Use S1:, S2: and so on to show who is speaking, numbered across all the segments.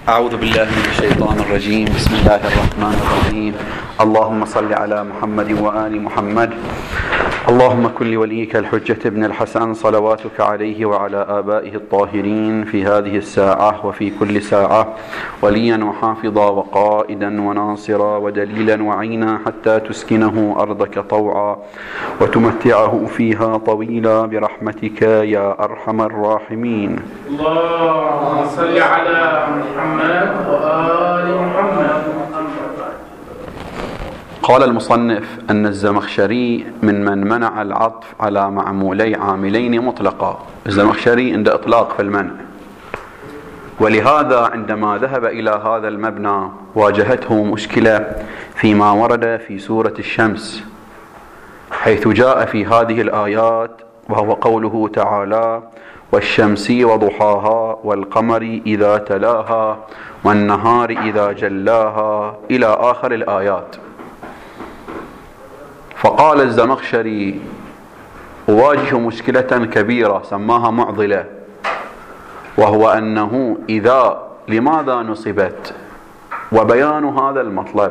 S1: أعوذ بالله من الشيطان الرجيم. بسم الله الرحمن الرحيم. اللهم صل على محمد وآل محمد. اللهم كن لوليك الحجة بن الحسن صلواتك عليه وعلى آبائه الطاهرين في هذه الساعة وفي كل ساعة وليا وحافظا وقائدا وناصرا ودليلا وعينا حتى تسكنه أرضك طوعا وتمتعه فيها طويلا برحمتك يا أرحم الراحمين.
S2: اللهم صل على محمد وآل محمد.
S1: قال المصنف أن الزمخشري من منع العطف على معمولي عاملين مطلقا. الزمخشري عنده إطلاق في المنع، ولهذا عندما ذهب إلى هذا المبنى واجهته مشكلة فيما ورد في سورة الشمس، حيث جاء في هذه الآيات وهو قوله تعالى: والشمس وضحاها والقمر إذا تلاها والنهار إذا جلاها إلى آخر الآيات. فقال الزمخشري: أواجه مشكلة كبيرة سماها معضلة، وهو أنه إذا لماذا نصبت، وبيان هذا المطلب.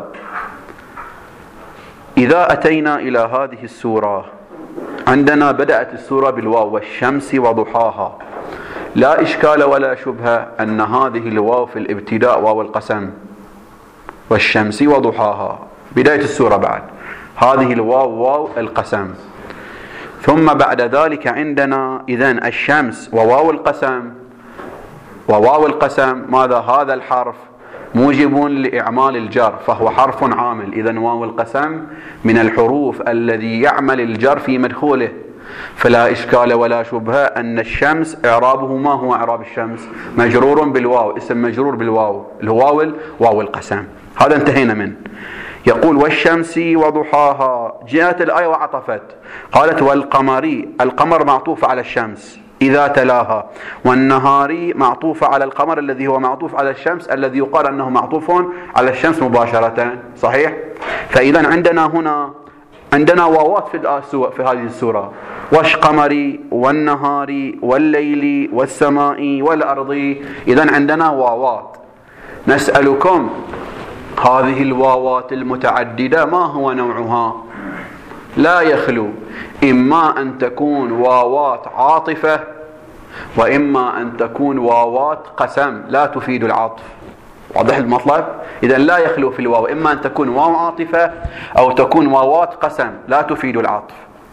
S1: إذا أتينا إلى هذه السورة، عندنا بدأت السورة بالواو: والشمس وضحاها. لا إشكال ولا شبهة أن هذه الواو في الابتداء واو القسم، والشمس وضحاها بداية السورة. بعد هذه الواو واو القسم، ثم بعد ذلك عندنا إذن الشمس وواو القسم. وواو القسم ماذا؟ هذا الحرف موجب لإعمال الجر، فهو حرف عامل. إذن واو القسم من الحروف الذي يعمل الجر في مدخوله، فلا إشكال ولا شبهة أن الشمس إعرابه ما هو إعراب الشمس؟ مجرور بالواو، اسم مجرور بالواو، الواو واو القسم. هذا انتهينا منه. يقول: والشمس وضحاها. جاءت الآية وعطفت، قالت: والقمر. القمر معطوف على الشمس إذا تلاها، والنهار معطوف على القمر الذي هو معطوف على الشمس، الذي يقال أنه معطوف على الشمس مباشرة. صحيح؟ فإذا عندنا واوات في هذه السورة: والقمر والنهار والليل والسماء والأرض. إذا عندنا واوات. نسألكم: هذه الواوات المتعددة ما هو نوعها؟ لا يخلو إما أن تكون واوات عاطفة، وإما أن تكون واوات قسم لا تفيد العطف. واضح المطلب؟ إذن لا يخلو في الواو إما أن تكون واو عاطفة أو تكون واوات قسم لا تفيد العطف.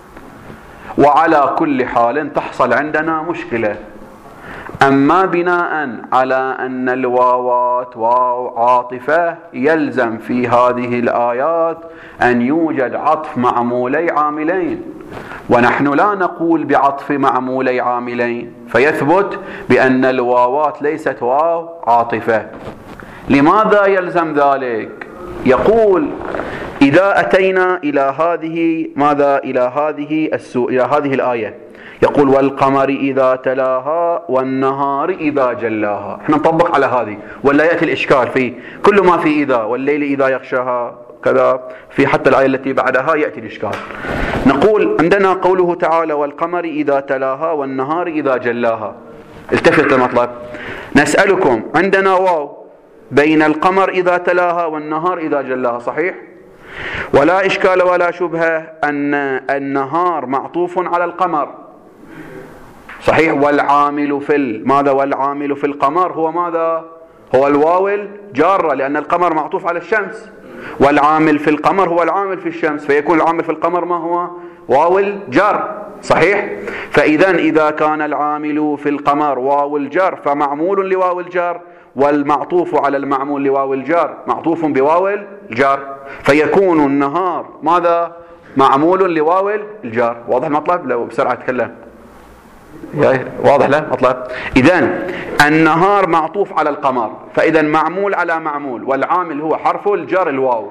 S1: وعلى كل حال تحصل عندنا مشكلة. أما بناء على أن الواوات واو عاطفة، يلزم في هذه الآيات أن يوجد عطف معمولي عاملين، ونحن لا نقول بعطف معمولي عاملين، فيثبت بأن الواوات ليست واو عاطفة. لماذا يلزم ذلك؟ يقول: إذا أتينا إلى هذه إلى هذه الآية، يقول: والقمر إذا تلاها والنهار إذا جلاها. احنا نطبق على هذه، ولا يأتي الإشكال في كل ما في إذا، والليل إذا يغشاها كذا، في حتى الآية التي بعدها يأتي الإشكال. نقول عندنا قوله تعالى: والقمر إذا تلاها والنهار إذا جلاها. التفت المطلب. نسألكم: عندنا واو بين القمر إذا تلاها والنهار إذا جلاها، صحيح؟ ولا إشكال ولا شبهة أن النهار معطوف على القمر، صحيح؟ والعامل في ماذا؟ والعامل في القمر هو ماذا؟ هو الواو الجارة، لأن القمر معطوف على الشمس، والعامل في القمر هو العامل في الشمس، فيكون العامل في القمر ما هو؟ واو الجر، صحيح؟ إذا كان العامل في القمر واو الجر فمعمول لواو الجر، والمعطوف على المعمول لواو الجر معطوف بواو الجر، فيكون النهار ماذا؟ معمول لواو الجر. واضح المطلب؟ لو بسرعة أتكلم واضح له مطلب؟ إذن النهار معطوف على القمر، فإذا معمول على معمول، والعامل هو حرف الجر الواو.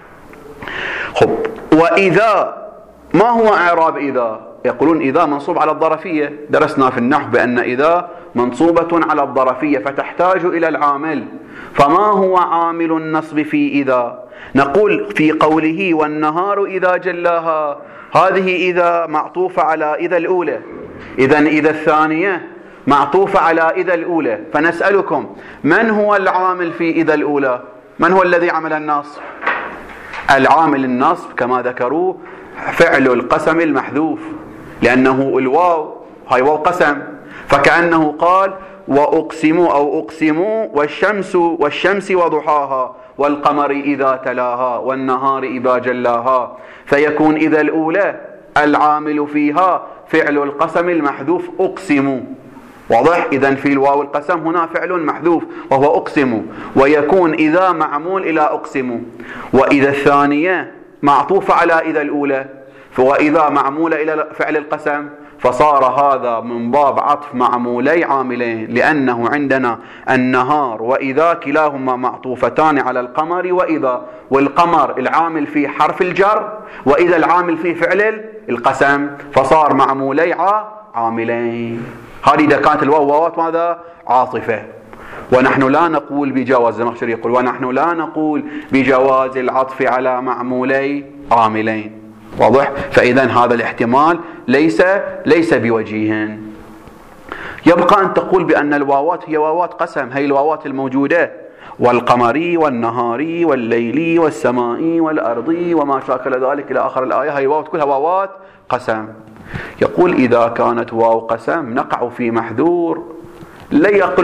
S1: خب، وإذا ما هو إعراب إذا؟ يقولون إذا منصوب على الظرفية. درسنا في النحو بأن إذا منصوبة على الظرفية فتحتاج إلى العامل. فما هو عامل النصب في إذا؟ نقول في قوله: والنهار إذا جلاها، هذه إذا معطوفة على إذا الأولى. إذا الثانية معطوفة على إذا الأولى، فنسألكم من هو العامل في إذا الأولى؟ من هو الذي عمل النصب؟ العامل النصب كما ذكروا فعل القسم المحذوف، لأنه الواو هاي واو قسم، فكأنه قال وأقسموا أو أقسموا والشمس وضحاها والقمر إذا تلاها والنهار إذا جلاها، فيكون إذا الأولى العامل فيها فعل القسم المحذوف أقسموا، واضح؟ إذن في الواو القسم هنا فعل محذوف وهو أقسموا، ويكون إذا معمول إلى أقسموا، وإذا الثانية معطوفة على إذا الأولى، وإذا معمولة إلى فعل القسم، فصار هذا من باب عطف معمولي عاملين، لأنه عندنا النهار وإذا كلاهما معطوفتان على القمر وإذا، والقمر العامل فيه حرف الجر، وإذا العامل فيه فعل القسم، فصار معمولي عاملين. هذه إذا كانت الواوات ماذا؟ عاطفة. ونحن لا نقول بجواز، الزمخشري يقول ونحن لا نقول بجواز العطف على معمولي عاملين، واضح؟ فإذا هذا الاحتمال ليس بوجيه. يبقى أن تقول بأن الواوات هي واوات قسم، هي الواوات الموجودة، والقمري والنهاري والليلي والسمائي والأرضي وما شاكل ذلك إلى آخر الآية، هي الواوات كلها واوات قسم. يقول إذا كانت واو قسم نقع في محذور لا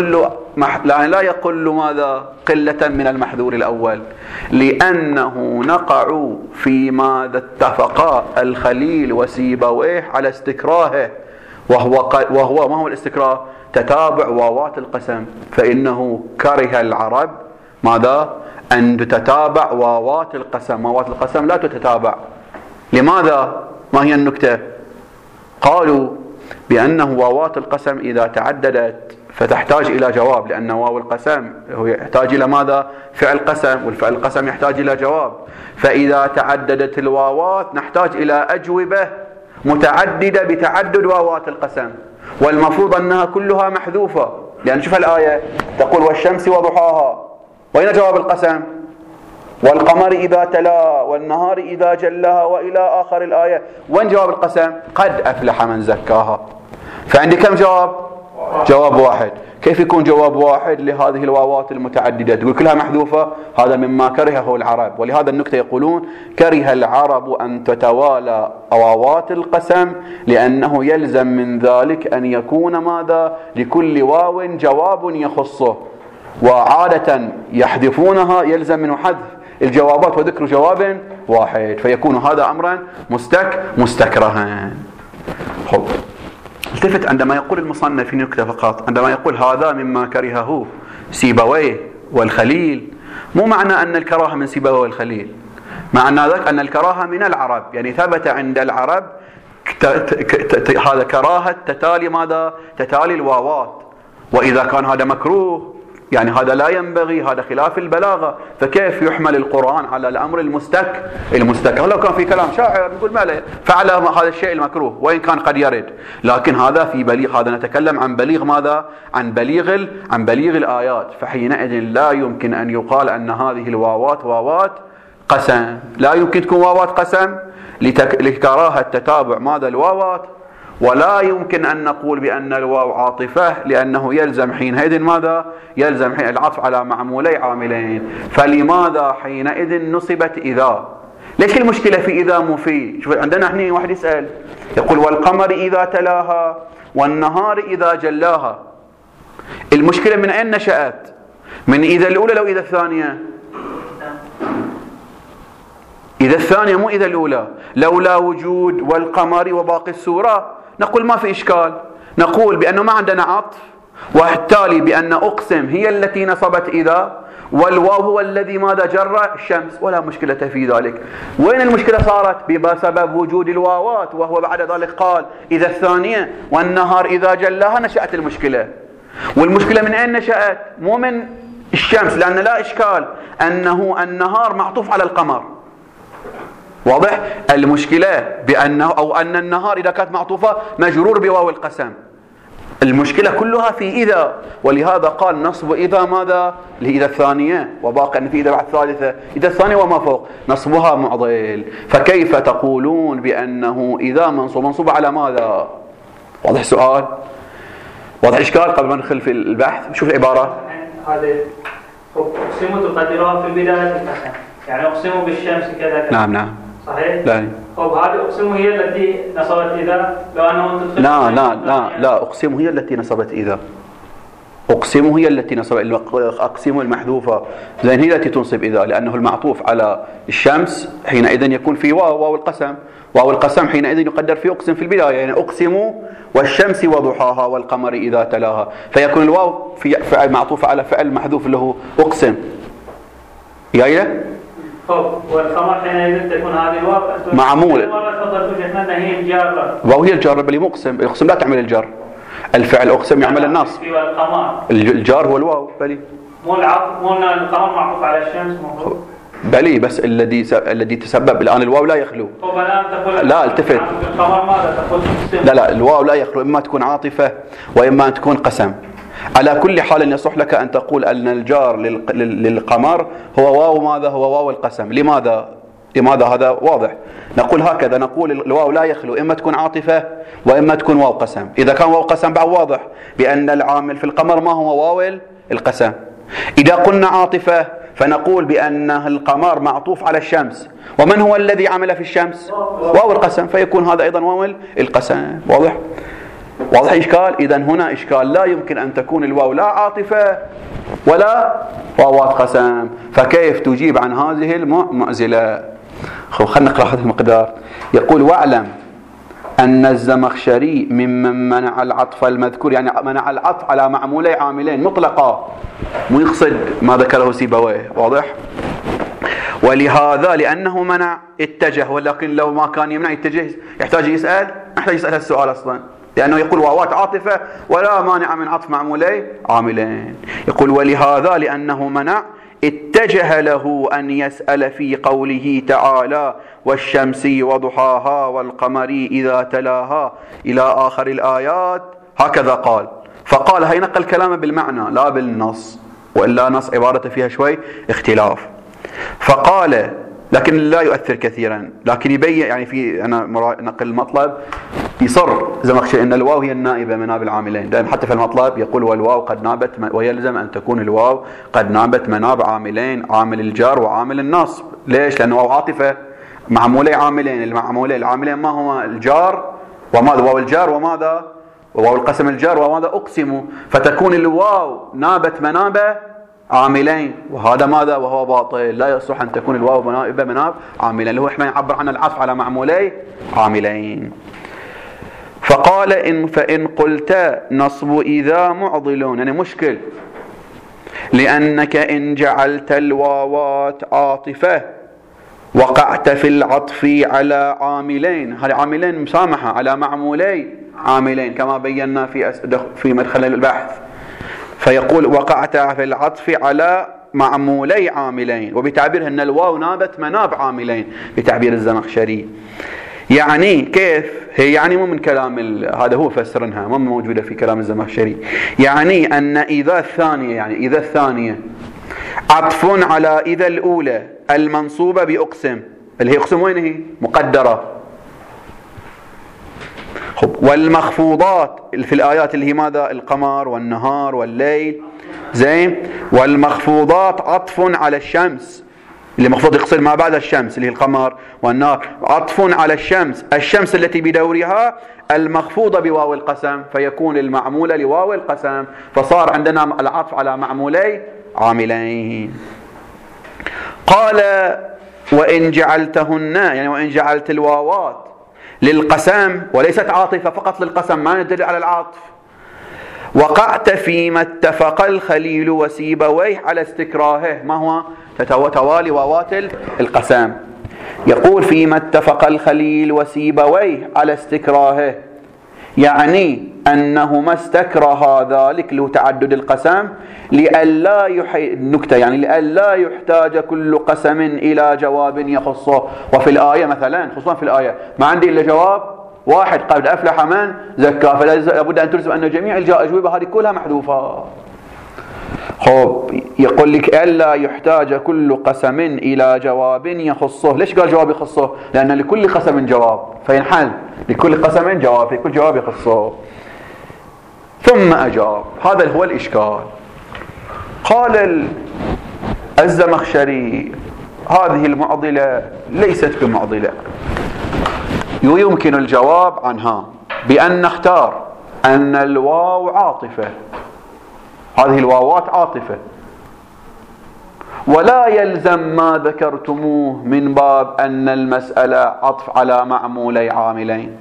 S1: يقل ماذا؟ قلة من المحذور الأول، لأنه نقع في ماذا اتفقا الخليل وسيبويه على استكراهه، وهو ما هو الاستكراه؟ تتابع واوات القسم، فإنه كره العرب ماذا؟ أن تتابع واوات القسم، واوات القسم لا تتتابع. لماذا؟ ما هي النكتة؟ قالوا بأنه واوات القسم إذا تعددت فتحتاج إلى جواب، لأن واو القسم هو يحتاج إلى ماذا؟ فعل قسم، والفعل القسم يحتاج إلى جواب، فإذا تعددت الواوات نحتاج إلى أجوبة متعددة بتعدد واوات القسم، والمفروض أنها كلها محذوفة، لأن شوف الآية تقول والشمس وضحاها، وين جواب القسم؟ والقمر إذا تلا والنهار إذا جلاها وإلى آخر الآية، وين جواب القسم؟ قد أفلح من زكاها. فعندي كم جواب؟ جواب واحد. كيف يكون جواب واحد لهذه الواوات المتعددة؟ تقول كلها محذوفة؟ هذا مما كرهه العرب، ولهذا النكتة يقولون كره العرب أن تتوالى واوات القسم، لأنه يلزم من ذلك أن يكون ماذا؟ لكل واو جواب يخصه، وعادة يحذفونها، يلزم منه حذف الجوابات وذكر جواب واحد، فيكون هذا أمرا مستكرها. خب، التفت عندما يقول المصنف في نكتة فقط، عندما يقول هذا مما كرهه سيبويه والخليل، مو معنى أن الكراهة من سيبويه والخليل، معنى ذلك أن الكراهة من العرب، يعني ثبت عند العرب هذا كراهة تتالي ماذا؟ تتالي الواوات، وإذا كان هذا مكروه يعني هذا لا ينبغي، هذا خلاف البلاغة، فكيف يحمل القرآن على الأمر المستكره؟ لو كان في كلام شاعر نقول ما له فعل هذا الشيء المكروه، وإن كان قد يرد، لكن هذا في بليغ، هذا نتكلم عن بليغ ماذا؟ عن بليغ الآيات، فحينئذ لا يمكن أن يقال أن هذه الواوات واوات قسم، لا يمكن تكون واوات قسم لكراهة تتابع ماذا؟ الواوات، ولا يمكن أن نقول بأن الواو عاطفة، لأنه يلزم حينئذ ماذا؟ يلزم العطف على معمولي عاملين، فلماذا حينئذ نصبت إذا؟ ليش المشكلة في إذا مو في؟ شوف عندنا احنا واحد يسأل يقول والقمر إذا تلاها والنهار إذا جلاها، المشكلة من أين نشأت؟ من إذا الأولى لو إذا الثانية؟ إذا الثانية مو إذا الأولى، لولا وجود والقمر وباقي السورة نقول ما في إشكال، نقول بأنه ما عندنا عطف، وبالتالي بأن أقسم هي التي نصبت إذا، والواو هو الذي ماذا؟ جر الشمس، ولا مشكلة في ذلك. وين المشكلة صارت؟ بسبب وجود الواوات، وهو بعد ذلك قال إذا الثانية والنهار إذا جلاها، نشأت المشكلة. والمشكلة من أين نشأت؟ مو من الشمس، لأن لا إشكال أنه النهار معطوف على القمر، واضح؟ المشكلة بأنه أو أن النهار إذا كانت معطوفة مجرور بواو القسم، المشكلة كلها في إذا، ولهذا قال نصب إذا ماذا؟ لإذا الثانية، وباقي أن في إذا بعد الثالثة، إذا الثانية وما فوق نصبها معضل، فكيف تقولون بأنه إذا منصوب على ماذا؟ واضح سؤال؟ واضح إشكال قبل ما ندخل في البحث؟ شوف العبارة.
S3: هذا أقسم تقدرها في بداية القسم، يعني أقسم بالشمس كذا.
S1: نعم.
S3: صحيح؟
S1: لا.
S3: هذه أقسم هي التي نصبت إذا، لو أنه تدخل.
S1: لا أقسم هي التي نصبت إذا. أقسم هي التي نصبت، أقسم المحذوفة زين هي التي تنصب إذا، لأنه المعطوف على الشمس حينئذ يكون في واو القسم، واو القسم حينئذ يقدر في أقسم في البداية، يعني أقسم والشمس وضحاها والقمر إذا تلاها، فيكون الواو في فعل معطوف على فعل محذوف اللي هو أقسم. يايله؟
S3: والقمر حينئذ تكون هذه الواو
S1: معمول.
S3: هي الجارة.
S1: واو هي الجار بل مقسم، الأقسم لا تعمل الجار. الفعل أقسم يعمل النصب. الجار هو الواو بلي.
S3: مو القمر معطوف على الشمس مفروض.
S1: بلي بس الذي تسبب الآن الواو لا يخلو. لا التفت.
S3: القمر ماذا تقول؟
S1: لا الواو لا يخلو، إما تكون عاطفة وإما أن تكون قسم. على كل حال يصح لك أن تقول أن الجار للقمر هو واو ماذا؟ هو واو القسم. لماذا هذا واضح؟ نقول هكذا، نقول الواو لا يخلو، إما تكون عاطفة وإما تكون واو قسم. إذا كان واو قسم بعد واضح بأن العامل في القمر ما هو واو القسم. إذا قلنا عاطفة فنقول بأن القمر معطوف على الشمس، ومن هو الذي عمل في الشمس؟ واو القسم، فيكون هذا أيضا واو القسم. واضح إشكال؟ إذن هنا إشكال، لا يمكن أن تكون الواو لا عاطفة ولا واوات قسم، فكيف تجيب عن هذه المعزلة؟ خلينا نقرأ هذا المقدار. يقول: واعلم أن الزمخشري ممن منع العطف المذكور، يعني منع العطف على معمولي عاملين مطلقا، مو يقصد ما ذكره سيبويه. واضح؟ ولهذا لأنه منع اتجه، ولكن لو ما كان يمنع يتجه يحتاج يسأل السؤال أصلا، لأنه يقول واوات عاطفة ولا مانع من عطف معمولي عاملين. يقول: ولهذا لأنه منع اتجه له أن يسأل في قوله تعالى: والشمس وضحاها والقمر إذا تلاها إلى آخر الآيات، هكذا قال. فقال، هي نقل كلامه بالمعنى لا بالنص، وإلا نص عبارته فيها شوي اختلاف. فقال، لكن لا يؤثر كثيرا، لكن يبين يعني في أنا نقل المطلب يصر زمخشري أن الواو هي النائبة مناب العاملين، دائما حتى في المطلب يقول: والواو قد نابت، ويلزم أن تكون الواو قد نابت مناب عاملين، عامل الجار وعامل النصب. ليش؟ لأنه واو عاطفة معمولي عاملين، العاملين ما هو الجار وماذا؟ واو الجار وماذا؟ واو القسم الجار وماذا؟ أقسم، فتكون الواو نابت مناب عاملين، وهذا ماذا؟ وهو باطل. لا يصح أن تكون الواو مناب عاملين، اللي هو احنا يعبر عن العطف على معمولي عاملين. فقال: فإن قلت نصب إذا معضل، يعني مشكل، لأنك إن جعلت الواوات عاطفة وقعت في العطف على عاملين، هذه عاملين مسامحة على معمولي عاملين كما بينا في مدخل البحث. فيقول: وقعت في العطف على معمولي عاملين، وبتعبير أن الواو نابت مناب عاملين بتعبير الزمخشري. يعني كيف؟ هي يعني مو من كلام هذا هو فسرنها، مو موجودة في كلام الزمخشري. يعني أن إذا الثانية، يعني إذا الثانية عطف على إذا الأولى المنصوبة بأقسم، اللي هي أقسم وين هي؟ مقدرة. والمخفوضات في الآيات اللي هي ماذا؟ القمر والنهار والليل، زين. والمخفوضات عطف على الشمس، اللي مخفوض يقصد ما بعد الشمس اللي هي القمر والنار، عطف على الشمس التي بدورها المخفوضة بواو القسم، فيكون المعمولة لواو القسم، فصار عندنا العطف على معمولي عاملين. قال: وإن جعلتهن، يعني وإن جعلت الواوات للقسم وليست عاطفة فقط للقسم، ما ندل على العطف، وقعت فيما اتفق الخليل وسيبويه على استكراهه. ما هو؟ توالي واوات القسم. يقول: فيما اتفق الخليل وسيبويه على استكراهه، يعني أنهما استكرها ذلك لتعدد القسم لئلا النكتة، يعني لئلا يحتاج كل قسم إلى جواب يخصه. وفي الآية مثلا، خصوصا في الآية ما عندي إلا جواب واحد: قد أفلح من زكى، فلا بد أن تلزم أن جميع الأجوبة هذه كلها محذوفة. يقول لك: ألا يحتاج كل قسم إلى جواب يخصه. ليش قال جواب يخصه؟ لأن لكل قسم جواب، فينحل لكل قسم جواب، في كل جواب يخصه. ثم أجاب. هذا هو الإشكال. قال الزمخشري هذه المعضلة ليست بمعضلة، يمكن الجواب عنها بأن نختار أن الواو عاطفة، هذه الواوات عاطفة، ولا يلزم ما ذكرتموه من باب أن المسألة عطف على معمولي عاملين.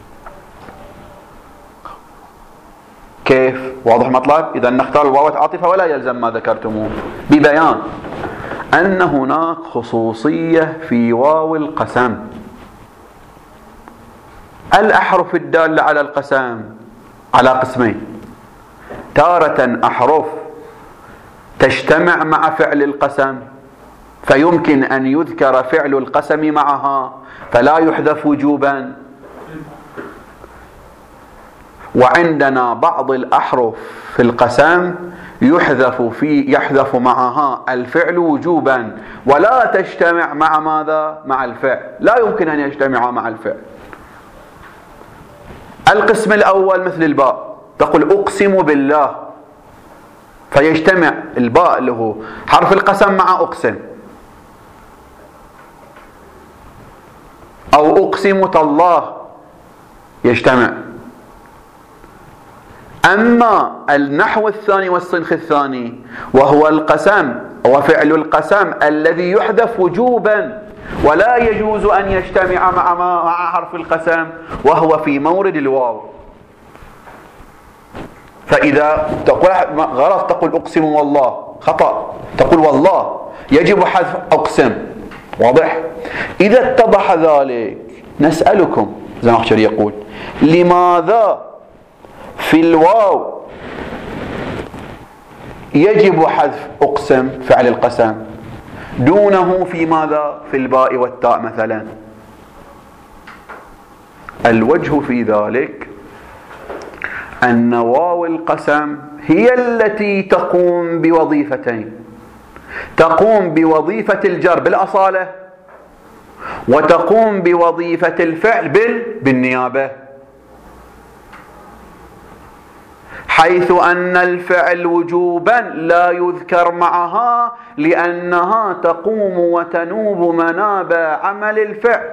S1: كيف؟ واضح المطلب؟ إذا نختار الواو عاطفة ولا يلزم ما ذكرتموه، ببيان أن هناك خصوصية في واو القسم. الأحرف الدالة على القسم على قسمين: تارة أحرف تجتمع مع فعل القسم فيمكن أن يذكر فعل القسم معها فلا يحذف وجوبا، وعندنا بعض الأحرف في القسم يحذف معها الفعل وجوبا ولا تجتمع مع ماذا؟ مع الفعل، لا يمكن أن يجتمع مع الفعل. القسم الأول مثل الباء، تقول أقسم بالله، فيجتمع الباء له حرف القسم مع أقسم، أو أقسم تالله يجتمع. أما النحو الثاني والصنخ الثاني وهو القسم وفعل القسم الذي يحذف وجوبا ولا يجوز أن يجتمع مع حرف القسم وهو في مورد الواو، فإذا تقول غلط تقول أقسم والله، خطأ، تقول والله يجب حذف أقسم. واضح؟ إذا اتضح ذلك نسألكم، الزمخشري يقول: لماذا في الواو يجب حذف أقسم فعل القسم دونه في ماذا؟ في الباء والتاء مثلا. الوجه في ذلك أن واو القسم هي التي تقوم بوظيفتين: تقوم بوظيفة الجر بالأصالة وتقوم بوظيفة الفعل بالنيابة، حيث أن الفعل وجوبا لا يذكر معها لأنها تقوم وتنوب مناب عمل الفعل،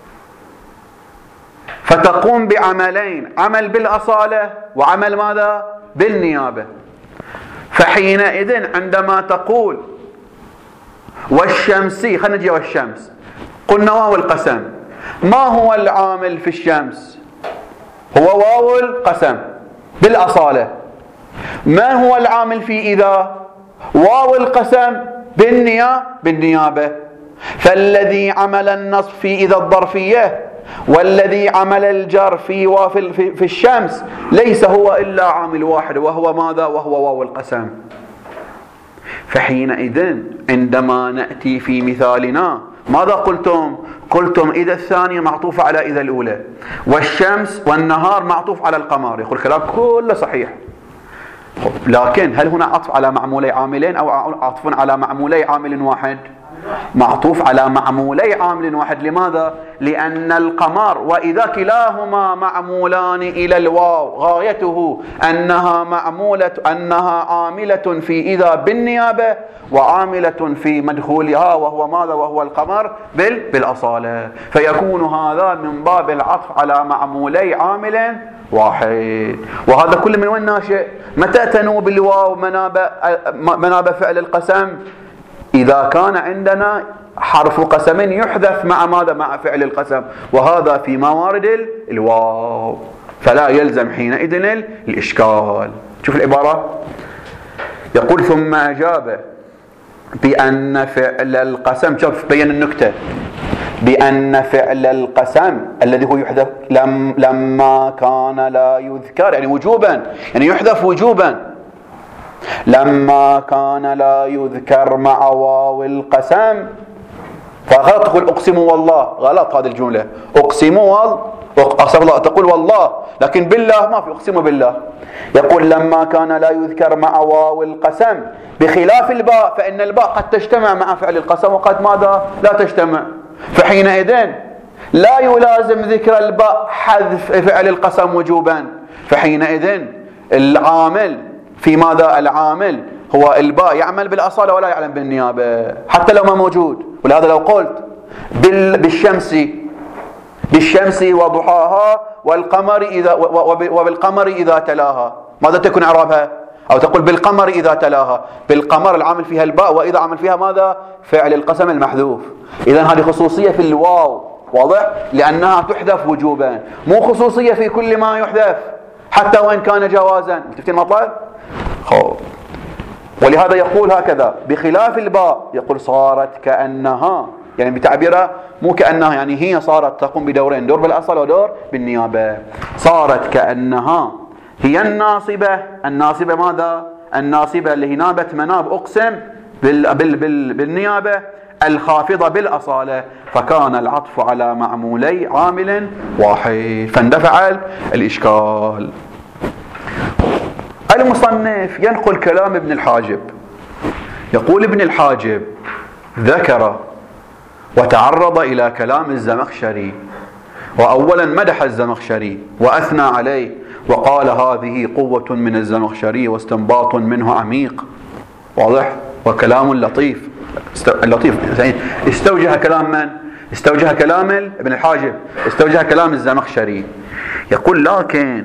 S1: فتقوم بعملين: عمل بالأصالة وعمل ماذا؟ بالنيابة. فحينئذ عندما تقول والشمس، خلينا نجي والشمس، قلنا واو القسم، ما هو العامل في الشمس؟ هو واو القسم بالأصالة. ما هو العامل في إذا؟ واو القسم بالنيابة. فالذي عمل النصب في إذا الظرفية والذي عمل الجر في الشمس ليس هو إلا عامل واحد، وهو ماذا؟ وهو واو القسم. فحينئذ عندما نأتي في مثالنا ماذا قلتم؟ قلتم إذا الثانية معطوفة على إذا الأولى، والشمس والنهار معطوف على القمر. يقول كلام كله صحيح، لكن هل هنا عطف على معمولي عاملين أو عطف على معمولي عامل واحد؟ معطوف على معمولي عامل واحد. لماذا؟ لأن القمر وإذا كلاهما معمولان إلى الواو غايته أنها عاملة في إذا بالنيابة وعاملة في مدخولها وهو ماذا؟ وهو القمر بالأصالة، فيكون هذا من باب العطف على معمولي عامل واحد. وهذا كل من وين ناشئ؟ متى تنوب الواو مناب فعل القسم؟ إذا كان عندنا حرف قسم يحذف مع ماذا؟ مع فعل القسم، وهذا في موارد الواو، فلا يلزم حينئذ الإشكال. شوف العبارة، يقول: ثم أجاب بأن فعل القسم، شوف بين النكتة، بأن فعل القسم الذي هو يحذف لما كان لا يذكر، يعني وجوبا، يعني يحذف وجوبا، لما كان لا يذكر مع واو القسم. فغلط تقول أقسم والله، غلط هذه الجملة، أقسم والله تقول والله، لكن بالله ما في، أقسم بالله. يقول لما كان لا يذكر مع واو القسم، بخلاف الباء، فإن الباء قد تجتمع مع فعل القسم وقد ماذا؟ لا تجتمع. فحينئذ لا يلازم ذكر الباء حذف فعل القسم وجوبا، فحينئذ العامل في ماذا؟ العامل هو الباء يعمل بالأصالة ولا يعلم بالنيابة حتى لو ما موجود. ولهذا لو قلت بالشمس وضحاها والقمر إذا وبالقمر إذا تلاها، ماذا تكون إعرابها؟ أو تقول بالقمر إذا تلاها، بالقمر العامل فيها الباء، وإذا عمل فيها ماذا؟ فعل القسم المحذوف. إذن هذه خصوصية في الواو، واضح؟ لأنها تحذف وجوبا، مو خصوصية في كل ما يحذف حتى وإن كان جوازا. شفتي المطلب؟ ولهذا يقول هكذا بخلاف الباء، يقول صارت كأنها، يعني بتعبيرها مو كأنها، يعني هي صارت تقوم بدورين، دور بالأصل ودور بالنيابة. صارت كأنها هي الناصبة. الناصبة ماذا؟ الناصبة اللي هي نابة مناب أقسم بالنيابة، الخافضة بالأصالة، فكان العطف على معمولي عامل واحد فاندفع الإشكال. المصنف ينقل كلام ابن الحاجب، يقول ابن الحاجب ذكر وتعرض إلى كلام الزمخشري، وأولا مدح الزمخشري وأثنى عليه وقال هذه قوة من الزمخشري واستنباط منه عميق، واضح؟ وكلام لطيف. استوجه كلام من؟ استوجه كلام ابن الحاجب، استوجه كلام الزمخشري. يقول لكن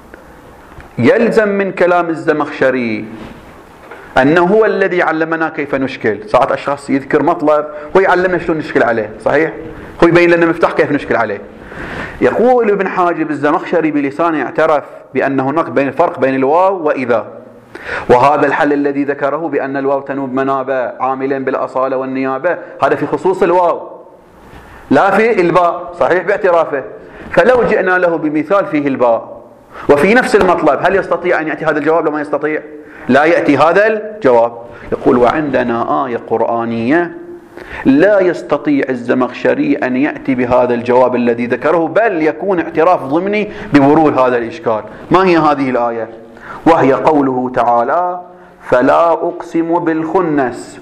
S1: يلزم من كلام الزمخشري أنه هو الذي علمنا كيف نشكل. ساعات أشخاص يذكر مطلب ويعلمنا شلون نشكل عليه، صحيح؟ هو يبين لنا مفتاح كيف نشكل عليه. يقول ابن حاجب الزمخشري بلسانه اعترف بأن هناك فرق بين الواو وإذا، وهذا الحل الذي ذكره بأن الواو تنوب منابة عاملين بالأصالة والنيابة، هذا في خصوص الواو لا في الباء، صحيح باعترافه. فلو جئنا له بمثال فيه الباء وفي نفس المطلب، هل يستطيع أن يأتي هذا الجواب؟ لما يستطيع لا يأتي هذا الجواب. يقول وعندنا آية قرآنية لا يستطيع الزمخشري أن يأتي بهذا الجواب الذي ذكره، بل يكون اعتراف ضمني بورود هذا الإشكال. ما هي هذه الآية؟ وهي قوله تعالى فلا أقسم بالخنس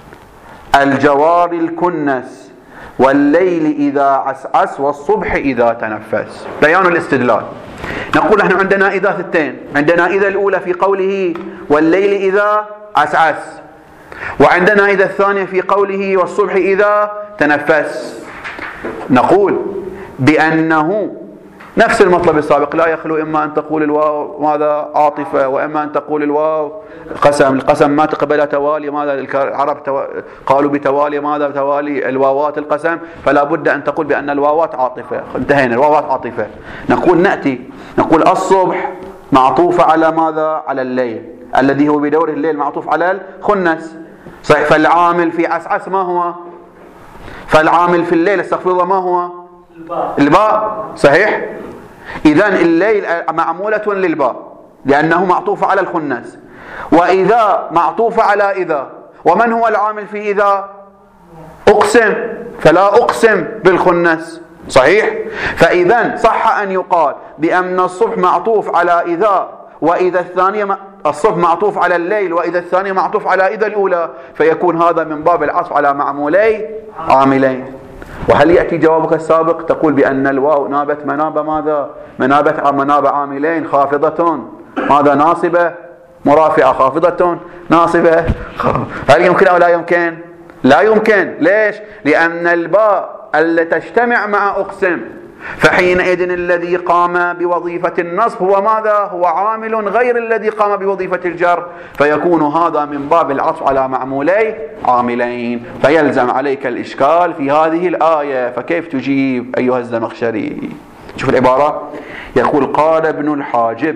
S1: الجوار الكنس والليل إذا عسعس والصبح إذا تنفس. بيان الاستدلال. نقول نحن عندنا إذا ثنتين، عندنا إذا الأولى في قوله والليل إذا عسعس، وعندنا إذا الثانية في قوله والصبح إذا تنفس. نقول بأنه نفس المطلب السابق، لا يخلو إما أن تقول الواو ماذا عاطفة، وإما أن تقول الواو قسم. القسم ما تقبل توالي، ماذا العرب قالوا بتوالي ماذا؟ توالي الواوات القسم، فلا بد أن تقول بأن الواوات عاطفة. انتهينا، الواوات عاطفة. نقول نقول الصبح معطوف على ماذا؟ على الليل الذي هو بدوره الليل معطوف على الخنس، صحيح. فالعامل في عسعس ما هو؟ فالعامل في الليل استغفر الله ما هو؟ الباء، صحيح. إذن الليل معمولة للباء لأنه معطوف على الخنس، وإذا معطوف على إذا. ومن هو العامل في إذا؟ أقسم، فلا أقسم بالخنس، صحيح. فإذن صح أن يقال بأن الصبح معطوف على إذا، وإذا الثانية الصبح معطوف على الليل، وإذا الثانية معطوف على إذا الأولى، فيكون هذا من باب العطف على معمولي عاملين. وهل يأتي جوابك السابق تقول بأن الواو نابت منابة ماذا؟ منابة عاملين خافضة ماذا؟ ناصبة مرافعة، خافضة ناصبة. هل يمكن أو لا يمكن؟ لا يمكن. ليش؟ لأن الباء التي تجتمع مع أقسم، فحينئذ الذي قام بوظيفة النصب هو ماذا؟ هو عامل غير الذي قام بوظيفة الجر، فيكون هذا من باب العطف على معمولي عاملين، فيلزم عليك الإشكال في هذه الآية. فكيف تجيب أيها الزمخشري؟ شوف العبارة، يقول قال ابن الحاجب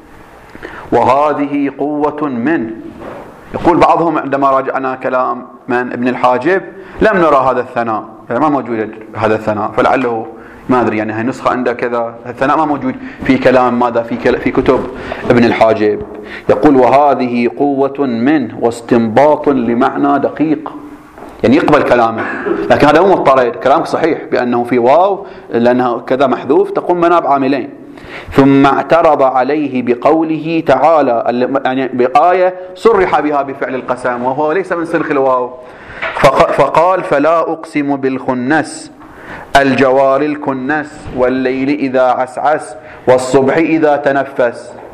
S1: وهذه قوة منه. يقول بعضهم عندما راجعنا كلام من ابن الحاجب لم نرى هذا الثناء، ما موجود هذا الثناء، فلعله ما أدري يعني هي نسخة عندها كذا، الثناء ما موجود في كلام ماذا في كتب ابن الحاجب. يقول وهذه قوة منه واستنباط لمعنى دقيق، يعني يقبل كلامه، لكن هذا مو مضطرد. كلامك صحيح بأنه في واو لأنه كذا محذوف تقوم مناب عاملين. ثم اعترض عليه بقوله تعالى، يعني بآية صرح بها بفعل القسم وهو ليس من سنخ الواو، فقال فلا أقسم بالخنس الجوار الكنس والليل إذا عسعس والصبح إذا تنفس.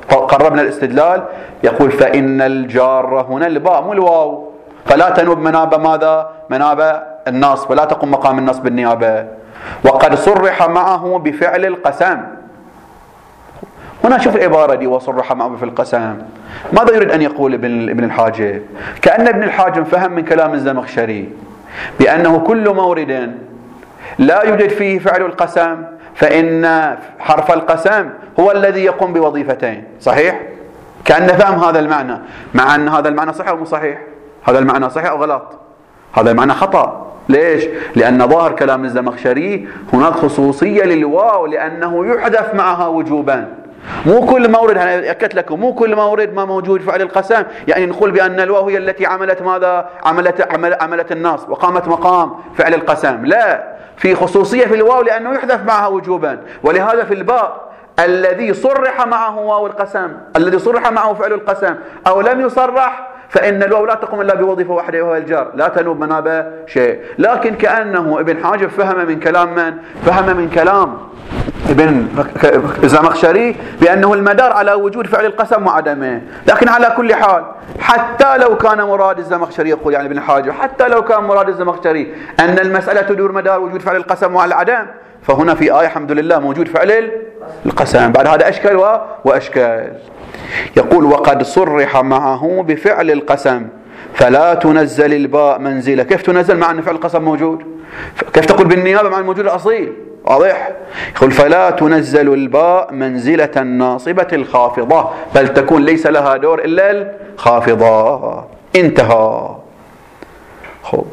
S1: قربنا الاستدلال. يقول فإن الجار هنا الباء مو الواو، فلا تنوب مناب ماذا؟ مناب النصب، ولا تقوم مقام النصب بالنيابة. وقد صرح معه بفعل القسم. هنا شوف العبارة دي، وصرح معه بفعل القسم. ماذا يريد أن يقول ابن الحاجب؟ كأن ابن الحاجب فهم من كلام الزمخشري بأنه كل مورد لا يوجد فيه فعل القسم فإن حرف القسم هو الذي يقوم بوظيفتين. صحيح؟ كأن فهم هذا المعنى، مع أن هذا المعنى صحيح أو مو صحيح؟ هذا المعنى صحيح أو غلط؟ هذا المعنى خطأ. ليش؟ لأن ظاهر كلام الزمخشري هناك خصوصية للواو لأنه يحذف معها وجوبا. مو كل مورد، أنا أكدت لكم مو كل مورد ما موجود فعل القسم يعني نقول بأن الواو هي التي عملت ماذا؟ عملت النصب وقامت مقام فعل القسم. لا، في خصوصية في الواو لأنه يحذف معها وجوبا. ولهذا في الباء الذي صرح معه واو القسم، الذي صرح معه فعل القسم أو لم يصرح، فإن الواو لا تقوم إلا بوظيفة واحدة وهو الجار، لا تنوب منابه شيء. لكن كأنه ابن حاجب فهم من كلام من؟ فهم من كلام ابن الزمخشري بأنه المدار على وجود فعل القسم وعدمه. لكن على كل حال حتى لو كان مراد الزمخشري، يقول يعني ابن حاجب، حتى لو كان مراد الزمخشري أن المسألة تدور مدار وجود فعل القسم وعلى العدم، فهنا في آية الحمد لله موجود فعل القسم. بعد هذا أشكال وأشكال. يقول وقد صرح معه بفعل القسم فلا تنزل الباء منزلة. كيف تنزل مع أن فعل القسم موجود؟ كيف تقول بالنيابة مع الموجود الأصيل؟ واضح؟ يقول فلا تنزل الباء منزلة الناصبة الخافضة، بل تكون ليس لها دور إلا الخافضة. انتهى. خب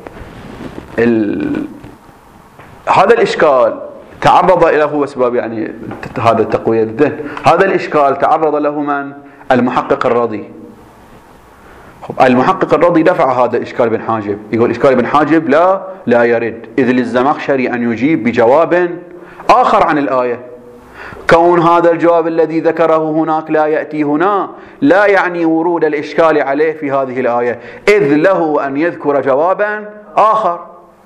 S1: هذا الإشكال تعرض له، هو اسباب يعني هذا التقوية الذهن، هذا الإشكال تعرض له من؟ المحقق الرضي. المحقق الرضي دفع هذا الإشكال ابن حاجب، يقول إشكال ابن حاجب لا يرد، إذ للزمخشري أن يجيب بجواب آخر عن الآية. كون هذا الجواب الذي ذكره هناك لا يأتي هنا لا يعني ورود الإشكال عليه في هذه الآية، إذ له أن يذكر جوابا آخر.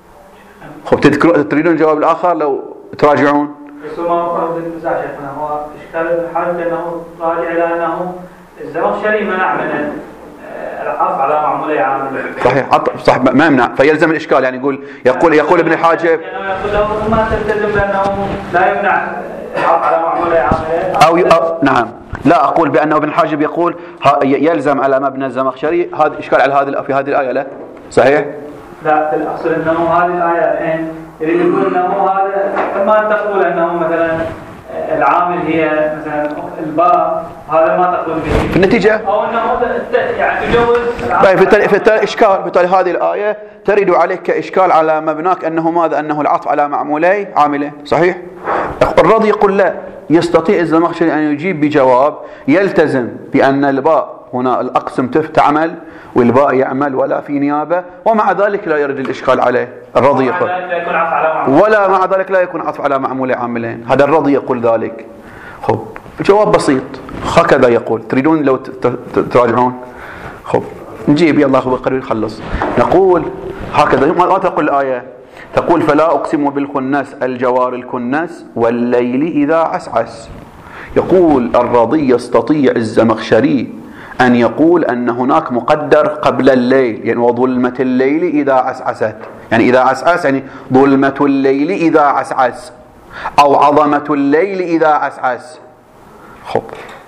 S1: خب تريدون الجواب الآخر لو تراجعون؟
S3: بس ما هو النزاع شيخنا، هو إشكال الحاجب أنه راجع إلى أنه الزمخشري منع من العطف على معمولي عامل. صحيح، صح، ما يمنع، فيلزم الإشكال. يعني يقول ابن الحاجب يقول له ما تلتزم بأنه لا يمنع العطف على معمولي عامل
S1: أو نعم، لا أقول بأنه ابن الحاجب يقول يلزم على مبنى الزمخشري هذا إشكال على في هذه الآية. لا صحيح؟
S3: لا، الأصل أنه هذه الآية الآن يريد يقول أنه هذا كما أن تقول أنه مثلا العامل هي مثلا الباء، هذا ما تقول به
S1: في النتيجة،
S3: أو أنه يعني تجوز.
S1: طيب في إشكال، بالتالي هذه الآية ترد عليك كإشكال على مبناك أنه ماذا؟ أنه العطف على معمولي عامله. صحيح؟ الرضي يقول لا، يستطيع الزمخشري أن يجيب بجواب يلتزم بأن الباء هنا الأقسم تعمل والباء يعمل ولا في نيابة، ومع ذلك لا يرد الإشكال عليه. الرضي يقول ولا مع ذلك لا يكون عطف على معمول عاملين. هذا الرضي يقول ذلك. خب جواب بسيط هكذا يقول. تريدون لو تراجعون؟ خب نجيب، يلا هو قريب يخلص. نقول هكذا، ما تقول الآية؟ تقول فلا أقسم بالخنس الجوار الكنس والليل إذا عسعس. يقول الرضي يستطيع الزمخشري أن يقول أن هناك مقدر قبل الليل، يعني وظلمة الليل إذا عسعست، يعني إذا عسعس يعني ظلمة الليل إذا عسعس، أو عظمة الليل إذا عسعس. خب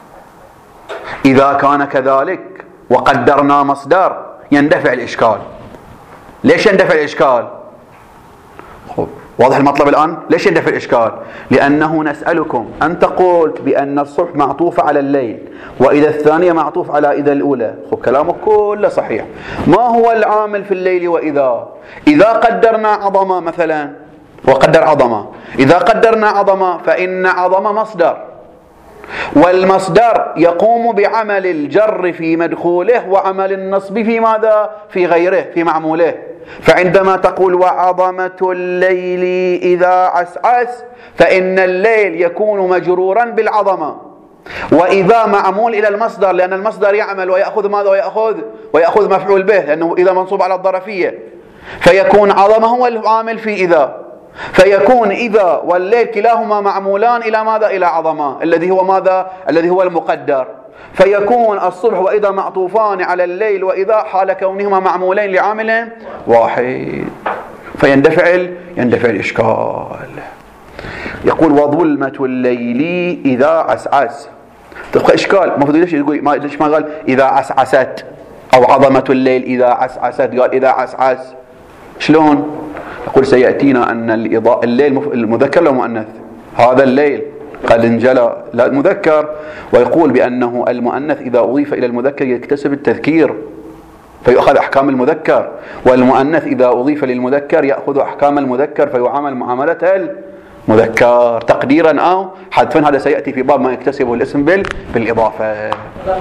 S1: إذا كان كذلك وقدرنا مصدر يندفع الإشكال. ليش يندفع الإشكال؟ خب واضح المطلب الآن؟ ليش يندفع الإشكال؟ لأنه نسألكم، أنت قلت بأن الصبح معطوف على الليل، وإذا الثانية معطوف على إذا الأولى. خب كلامك كله صحيح. ما هو العامل في الليل إذا قدرنا عظمة مثلا، وقدر عظمة، إذا قدرنا عظمة فإن عظمة مصدر، والمصدر يقوم بعمل الجر في مدخوله وعمل النصب في ماذا؟ في غيره، في معموله. فعندما تقول وعظمة الليل إذا عسعس فإن الليل يكون مجرورا بالعظمة، وإذا معمول إلى المصدر، لأن المصدر يعمل ويأخذ ماذا؟ ويأخذ مفعول به، لأنه إذا منصوب على الظرفية، فيكون عظمة هو العامل في إذا، فيكون إذا والليل كلاهما معمولان إلى ماذا؟ إلى عظمة، الذي هو ماذا؟ الذي هو المقدر. فيكون الصبح وإذا معطوفان على الليل وإذا حال كونهما معمولين لعامل واحد، فيندفع الإشكال. يقول وظلمة الليل إذا عسعس. تبقى إشكال، المفروض ليش ما قال إذا عسعست، أو عظمة الليل إذا عسعست، قال إذا عسعس. شلون؟ يقول سيأتينا أن الليل المذكر له مؤنث، هذا الليل قد انجلى لا المذكر، ويقول بأنه المؤنث إذا أضيف إلى المذكر يكتسب التذكير فيأخذ أحكام المذكر، والمؤنث إذا أضيف للمذكر يأخذ أحكام المذكر فيعامل معاملة المذكر تقديرا أو حذفا. هذا سيأتي في باب ما يكتسبه الاسم بالإضافة.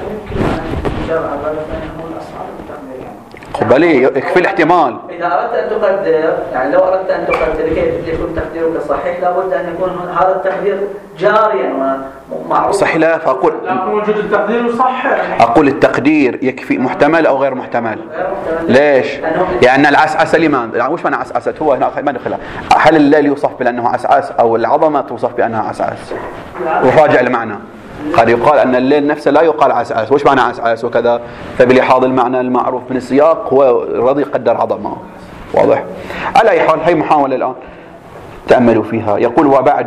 S1: بلي يكفي الاحتمال.
S4: إذا أردت أن تقدر، يعني لو أردت أن تقدر كيف يكون تقديرك صحيح، لابد أن يكون هذا التقدير جاريا ومعروف.
S1: صحيح. لا فأقول
S2: لكن وجود التقدير صح.
S1: أقول التقدير يكفي محتمل أو غير محتمل. ليش؟ لأن العسعس لمن؟ يعني وش معنى عسعست؟ هو هنا ما ندخلها. هل الليل يوصف بأنه عسعس أو العظمة توصف بأنها عسعس؟ وراجع المعنى. قد يقال أن الليل نفسه لا يقال عسعس، وش معنى عسعس وكذا؟ فبلحاظ المعنى المعروف من السياق هو رضي قدر عظمه. واضح؟ على أي حال هي محاولة الآن تأملوا فيها. يقول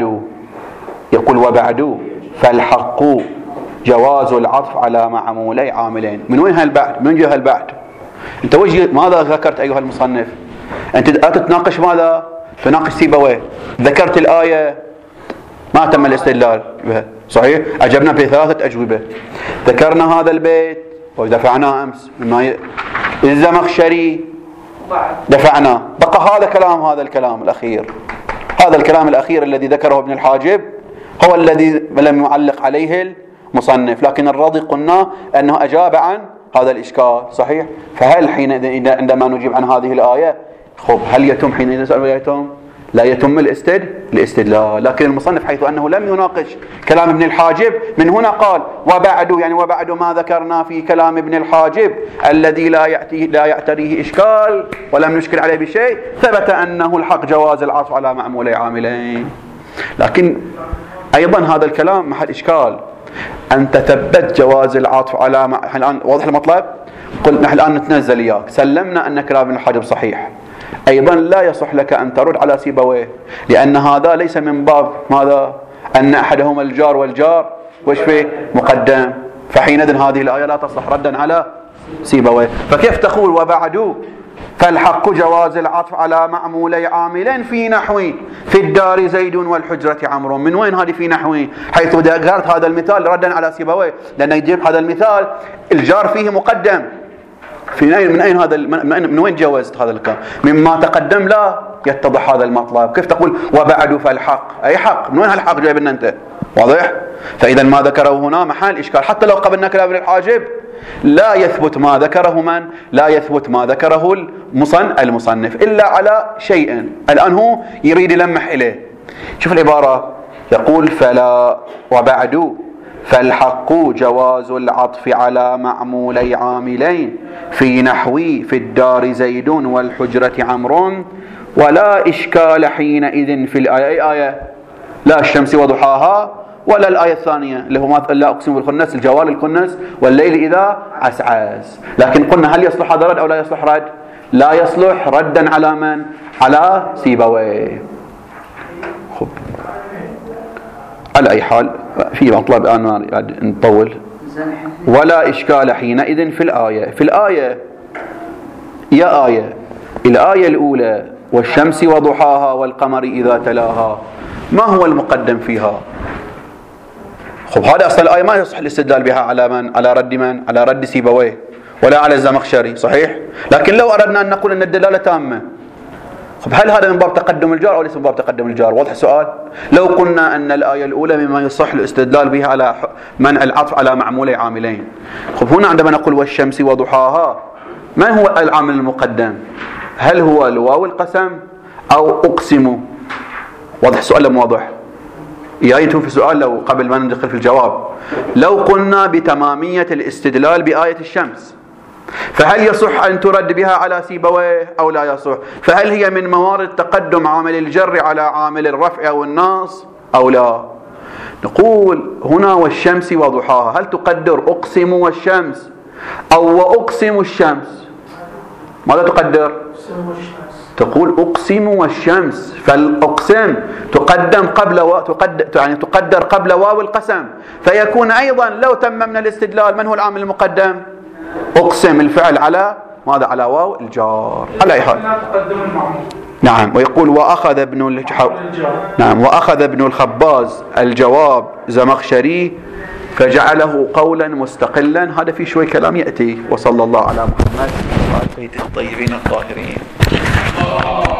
S1: وبعد فالحق جواز العطف على معمولي عاملين. من وين هالبعد؟ من جهة البعد؟ أنت ماذا ذكرت أيها المصنف؟ أنت تتناقش ماذا؟ تناقش سيبويه. ذكرت الآية ما تم الاستدلال بها، صحيح؟ أجبنا بثلاثة أجوبة. ذكرنا هذا البيت ودفعنا أمس مما الزمخشري دفعنا، بقى هذا الكلام الأخير. هذا الكلام الأخير الذي ذكره ابن الحاجب هو الذي لم يعلق عليه المصنف، لكن الراضي قلنا أنه أجاب عن هذا الإشكال، صحيح؟ فهل حين عندما نجيب عن هذه الآية هل يتم حين نسأل ولا يتم؟ لا يتم الاستدلال. لكن المصنف حيث أنه لم يناقش كلام ابن الحاجب من هنا قال وبعد، يعني وبعد ما ذكرنا في كلام ابن الحاجب الذي لا يعتريه إشكال ولم نشكل عليه بشيء، ثبت أنه الحق جواز العطف على معمولي عاملين. لكن أيضا هذا الكلام محل إشكال. أنت ثبت جواز العطف على الآن واضح المطلب؟ قلت نحن الآن نتنزل إياك، سلمنا أن كلام ابن الحاجب صحيح، أيضا لا يصح لك أن ترد على سيبويه، لأن هذا ليس من باب ماذا؟ أن أحدهما الجار والجار وش فيه مقدم، فحينئذ هذه الآية لا تصح ردا على سيبويه. فكيف تقول وبعد فالحق جواز العطف على معمولي عاملين في نحوي في الدار زيد والحجرة عمرو؟ من وين هذه في نحوي؟ حيث ذكرت هذا المثال ردا على سيبويه، لأن يجيب هذا المثال الجار فيه مقدم. من أين هذا؟ من وين جوزت هذا الكلام؟ مما تقدم لا يتضح هذا المطلب. كيف تقول وبعد فالحق؟ أي حق؟ من وين هالحق جايب لنا أنت؟ واضح؟ فإذا ما ذكره هنا محل إشكال. حتى لو قبلنا كلام ابن الحاجب لا يثبت ما ذكره من؟ لا يثبت ما ذكره المصنف إلا على شيء الآن هو يريد يلمح إليه. شوف العبارة، يقول فلا وبعد فالحق جواز العطف على معمولي عاملين في نحوي في الدار زيد والحجرة عمرو ولا إشكال حينئذ في الآية. أي آية؟ لا الشمس وضحاها ولا الآية الثانية اللي هو لا أقسم بالخنس الجوار الكنس والليل إذا عسعس. لكن قلنا هل يصلح هذا رد أو لا يصلح رد؟ لا يصلح ردا على من؟ على سيبويه. خب على أي حال في مطلب الآن ما نطول. ولا إشكال حينئذ في الآية. في الآية يا آية الآية الأولى والشمس وضحاها والقمر إذا تلاها، ما هو المقدم فيها؟ خب هذا أصل الآية ما يصح الاستدلال بها على من؟ على رد من؟ على رد سيبويه ولا على الزمخشري، صحيح؟ لكن لو أردنا أن نقول أن الدلالة تامة، خب هل هذا من باب تقدم الجار أو ليس من باب تقدم الجار؟ واضح السؤال؟ لو قلنا أن الآية الأولى مما يصح الاستدلال بها على منع العطف على معمولي عاملين، خب هنا عندما نقول والشمس وضحاها ما هو العامل المقدم؟ هل هو الواو القسم أو أقسم؟ واضح السؤال لم واضح؟ يأتون في سؤال لو قبل ما ندخل في الجواب. لو قلنا بتمامية الاستدلال بآية الشمس فهل يصح أن ترد بها على سيبويه أو لا يصح؟ فهل هي من موارد تقدم عامل الجر على عامل الرفع أو الناص أو لا؟ نقول هنا والشمس وضحاها، هل تقدر أقسم والشمس أو وأقسم الشمس؟ ماذا تقدر؟ تقول أقسم والشمس، فالأقسم تقدم قبل تقدر قبل واو القسم، فيكون أيضا لو تممنا الاستدلال من هو العامل المقدم؟ أقسم الفعل على ماذا؟ على واو الجار. على أي حال نعم. ويقول وأخذ ابن الخباز الجواب زمخشري فجعله قولا مستقلا. هذا في شوي كلام يأتي. وصلى الله على محمد وعلى بيته الطيبين الطاهرين.